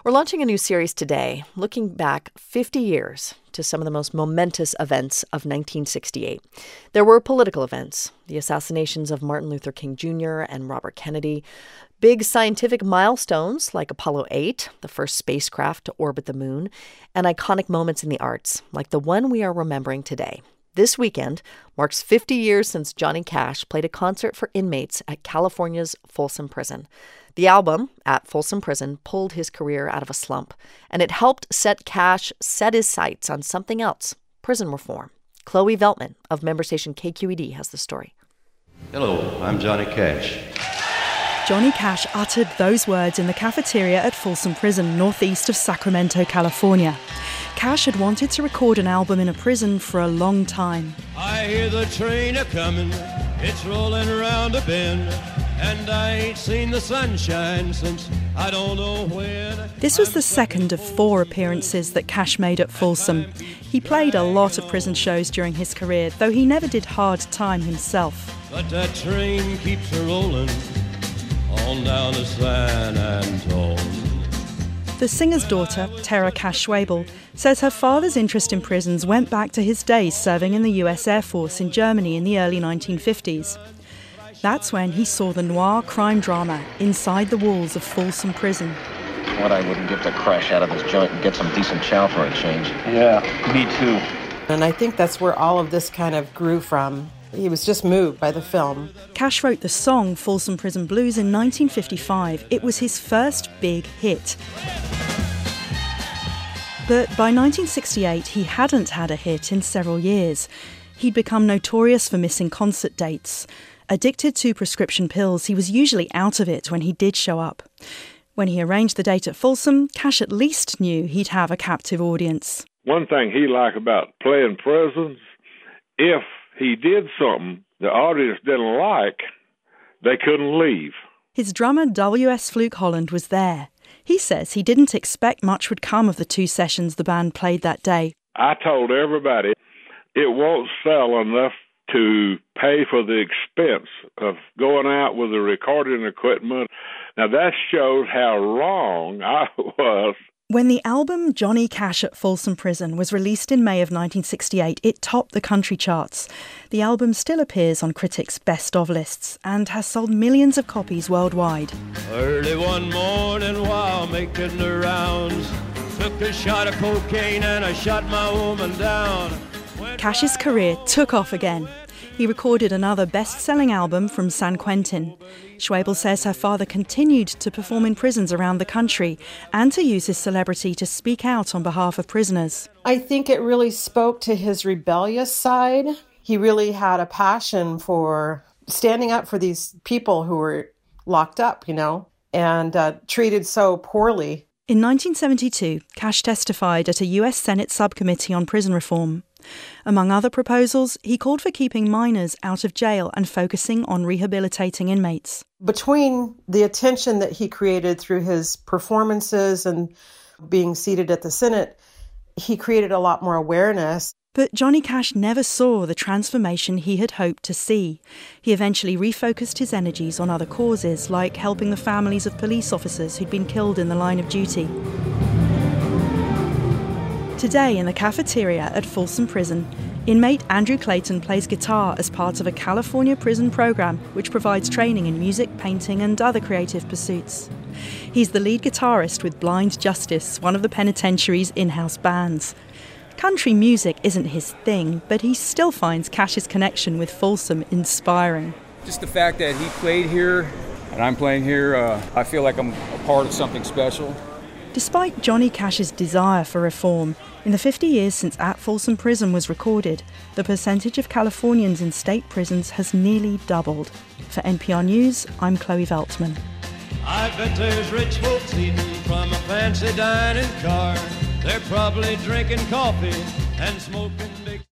We're launching a new series today, looking back 50 years to some of the most momentous events of 1968. There were political events, the assassinations of Martin Luther King Jr. and Robert Kennedy, big scientific milestones like Apollo 8, the first spacecraft to orbit the moon, and iconic moments in the arts, like the one we are remembering today. This weekend marks 50 years since Johnny Cash played a concert for inmates at California's Folsom Prison. The album, At Folsom Prison, pulled his career out of a slump, and it helped Cash set his sights on something else, prison reform. Chloe Veltman of member station KQED has the story. Hello, I'm Johnny Cash. Johnny Cash uttered those words in the cafeteria at Folsom Prison, northeast of Sacramento, California. Cash had wanted to record an album in a prison for a long time. I hear the train a-comin', it's rolling around a bend, and I ain't seen the sunshine since I don't know when. This was the second of 4 appearances that Cash made at Folsom. He played a lot of prison shows during his career, though he never did hard time himself. But that train keeps a-rollin' on down to San Antone. The singer's daughter, Tara Cash Schwebel, says her father's interest in prisons went back to his days serving in the US Air Force in Germany in the early 1950s. That's when he saw the noir crime drama inside the walls of Folsom Prison. What I wouldn't give to crash out of this joint and get some decent chow for a change. Yeah, me too. And I think that's where all of this kind of grew from. He was just moved by the film. Cash wrote the song Folsom Prison Blues in 1955. It was his first big hit. But by 1968, he hadn't had a hit in several years. He'd become notorious for missing concert dates. Addicted to prescription pills, he was usually out of it when he did show up. When he arranged the date at Folsom, Cash at least knew he'd have a captive audience. One thing he liked about playing prisons, if he did something the audience didn't like, they couldn't leave. His drummer W.S. Fluke Holland was there. He says he didn't expect much would come of the 2 sessions the band played that day. I told everybody it won't sell enough to pay for the expense of going out with the recording equipment. Now that shows how wrong I was. When the album Johnny Cash at Folsom Prison was released in May of 1968, it topped the country charts. The album still appears on critics' best-of lists and has sold millions of copies worldwide. Early one morning while making the rounds, took a shot of cocaine and I shot my woman down. Cash's career took off again. He recorded another best-selling album from San Quentin. Schwebel says her father continued to perform in prisons around the country and to use his celebrity to speak out on behalf of prisoners. I think it really spoke to his rebellious side. He really had a passion for standing up for these people who were locked up, and treated so poorly. In 1972, Cash testified at a US Senate subcommittee on prison reform. Among other proposals, he called for keeping minors out of jail and focusing on rehabilitating inmates. Between the attention that he created through his performances and being seated at the Senate, he created a lot more awareness. But Johnny Cash never saw the transformation he had hoped to see. He eventually refocused his energies on other causes, like helping the families of police officers who'd been killed in the line of duty. Today, in the cafeteria at Folsom Prison, inmate Andrew Clayton plays guitar as part of a California prison program which provides training in music, painting and other creative pursuits. He's the lead guitarist with Blind Justice, one of the penitentiary's in-house bands. Country music isn't his thing, but he still finds Cash's connection with Folsom inspiring. Just the fact that he played here and I'm playing here, I feel like I'm a part of something special. Despite Johnny Cash's desire for reform, in the 50 years since At Folsom Prison was recorded, the percentage of Californians in state prisons has nearly doubled. For NPR News, I'm Chloe Veltman. I bet there's rich folks eating from a fancy dining car. They're probably drinking coffee and smoking